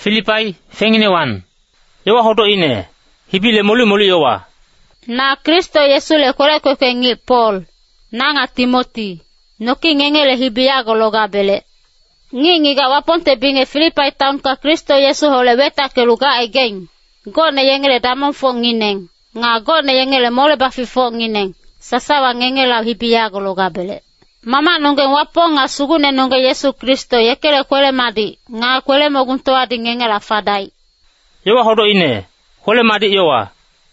Filipai fengine wan. Yawa hodo ine. Hibile moli yawa. Na Kristo Yesu le kore kwengi Paul. Nanga Timothy. Noki ngengele hibiyago loga bele. Ngingiga waponte binge Filipai taun ka Kristo Yesu hole weta ke luga again. Go ne yengele damon fo ngineng. Nga go ne yengele mole bafi fo ngineng. Sasawa ngengela hibiyago loga bele. Mama nonge waponga sugune nonge Yesu Kristo yekele kwele madi. Nga kwele moguntoa di ngengela fadai. Yawa hodo ine. Hole madi yawa.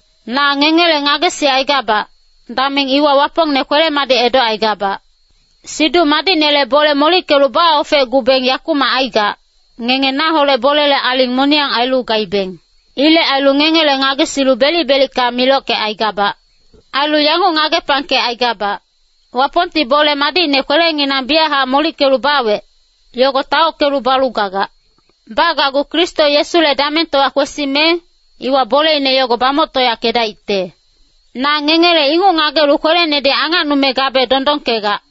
Na ngengele ngage si aigaba. Daming iwa wapong ne kwele madi edo aigaba. Sidu madi nele bole moli keluba ofe gubeng yakuma aiga. Ngenge na hole bole le aling moniang ailu gaibeng. Ile ailu ngengele ngage silu beli ka milo ke aigaba. Ailu yangu ngage panke aigaba. Waponti bole madi ne kwele ngina biaha moli kelubawe. Yogo tao kelubalu gaga. Bagagu Kristo Yesu le damento akwesime. Iwa bole ine yogo bamoto ya keda ite. Na ngengele ingu ngage lukwele ne de anga nume gabe dondon kega.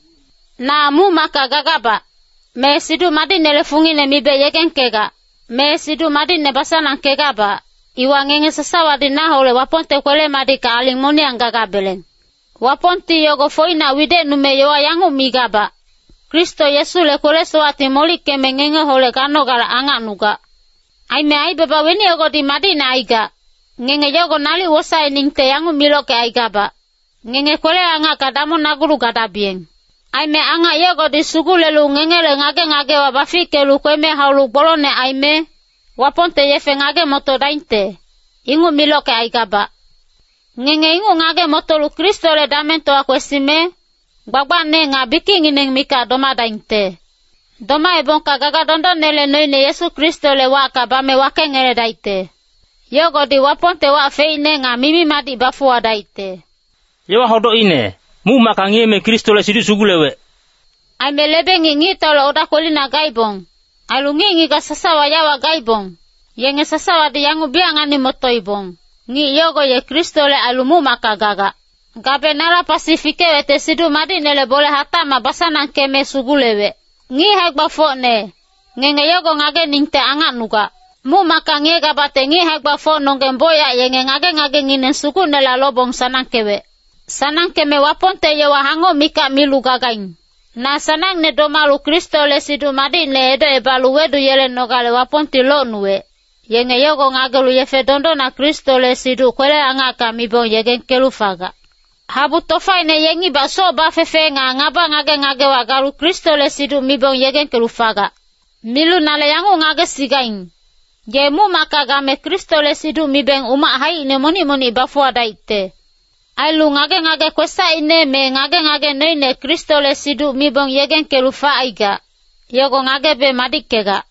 Na mu maka gagaba. Me sidu madi nele fungine mibe yegen kega. Me sidu madi ne basanan kegaba. Iwa ngenge sasawa di nahole waponte kwele madi ka aling moni ang gagabelen. Waponti yogo foina wide nume yoa yangu migaba. Kristo Yesu le kore soati moli keme ngenge hole gano gara anga nuga. Aime aibeba weni yogo di madi na aiga. Ngenge yogo nali wosa eningte yangu miloke aigaba. Ngenge kwele anga kadamo naguru gadabieng. Aime anga yogo di sugulelu ngengele ngage wabafike lukweme haulu bolone aime. Waponte yefe ngage moto dainte. Ingu miloke aigaba. Ngenge ingu ngage moto lu Kristo le damento akwesime. Gbagba ne nga biki ngineng mika doma dainte. Doma ebon kagaga dondo nele noine Yesu Kristo le waka bame wake ngere daite. Yogo di waponte wa feine nga mimi madi bafuwa daite. Yawa hodo ine. Mu makangie me Kristo le sidu sugulewe. Aime lebe ngingi tolo oda kolina gaibong. Ailu ngingi ka sasawa yawa gaibong. Yenge sasawa di yangu biangani motoibong. Ngi yogo ye Kristo le ailu mu makagaga. Gabe nara pasifike wete sidu madi nele bole hatama basanan keme sugulewe. Ngi hegba fone. Ngenge yogo ngage ningte anga nuga. Mu makangie gabate ngi hegba fone nonge mboya yenge ngage nginen sugu nela lobong sanang kewe. Sanang keme waponte yewa hango mika milu gagain. Na sanang ne domalu Kristo le sidu madi ne edo ebalu wedu yele nogale waponti lo nuwe. Yenge yogo ngagelu yefe dondo na Kristo le sidu kwele angaka mibon yegen kelufaga. Habu tofai ne yengi baso ba fefe ngaba ngage wagalu Kristo le sidu mibon yegen kelufaga. Milu nale yangu ngage sigain. Gemu makagame Kristo le sidu miben uma hai ne moni bafuwa daite. Ailu ngage kwesa ine me ngage noine Kristo le sidu mibong yegen kelufa aiga. Yogo ngage be madikega.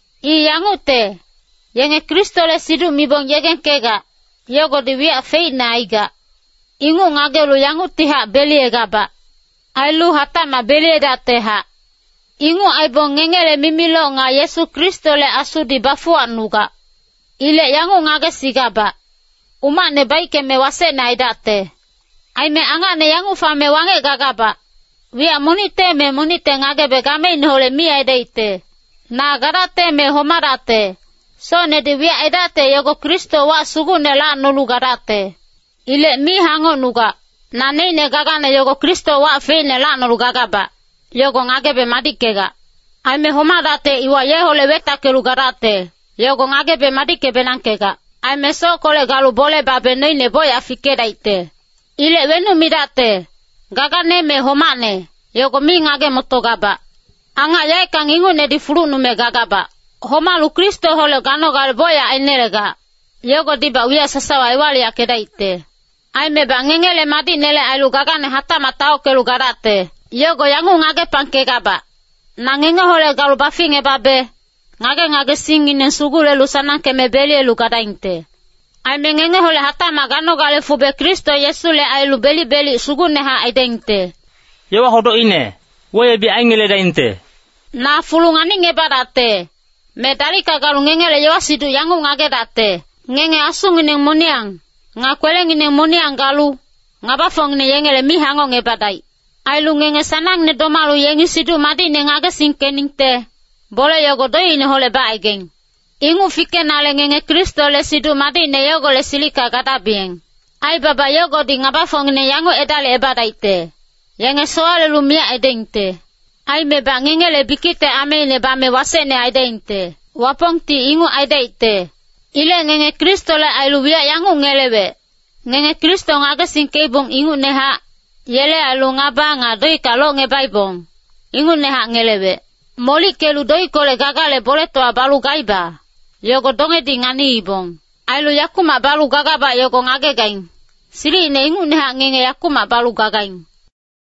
I yangu te. Yenge Kristo le sidu mibong yegen kega. Yogo diwia feina aiga. Ingu ngage lu yangu tiha beli egaba. Ailu hatama beli edateha. Ingu aibong ngengele mimilo nga Yesu Kristo le asu di bafuwa nuga. Ile yangu ngage sigaba. Uma ne baike me wase na edate. Aime anga ne yangu fame wange gagaba. Wia monite ngage begame inhole mia edeite. Na gadate me homarate. So ne di wia edate yogo Kristo wa sugu ne la nulu gadate. Ile mi hango nuga. Na neine gagane yogo Kristo wa feine la nulu gagaba. Yogo ngage be madikega. Aime homarate iwa yehole weta kelu gadate. Yogo ngage be madike benankega. Aime so kole galu bole babe neine boy afike daite. Ile wenu midate. Gagane me homane. Yogo mi ngage motogaba. Anga yae kang ingu ne di furu nume gagaba. Homalu Kristo hole gano galboya enerega. Yogo diba wia sasawa iwali ya kedaite. Aime ba ngengele madi nele ailu gagane hata matao kelu garate. Yogo yangu ngage panke gaba. Na ngenge hole galu bafinge babe. Ngage singine sugule lusana keme beli elu gadainte. Aime ngenge hole hata magano gale fube Kristo Yesu le ailu beli sugune ha aidente. Yawa hodo ine. Woye bi aingele dainte. Na fulungani ngebadate. Medali kagalu ngengele yawa sidu yangu ngage date. Ngenge asungine moniang. Ngakwele ngine moniang galu. Ngabafong ne yengele mihango ngebadai. Ailu ngenge sanang ne domalu yengi sidu madi ne ngage sinkeningte. Bole yogo doi ne hole ba ageng. Ingu fike nale ngenge Kristo le sidu mati ne yogo le silika kata bieng. Ai baba yogo di ngapa fong ne yangu edale ebadaite. Yenge soale lumia edente. Ai meba ngenge le bikite ame ne ba me wase ne edente. Wapong ti ingu edaite. Ile ngenge Kristo le ailuwia yangu ngelewe. Ngenge Kristo ngaga singkeibong ingu neha. Yele alu ngaba ngadoi kalo ngebaibong. Ingu neha ngelewe. Moli kelu doi kole gagale bole toa balu gaiba. Yogo donge di ngani ibong. Ailu yakuma balu gagaba yogo ngage gaing. Siri ne ingu neha ngenge yakuma balu gagaing.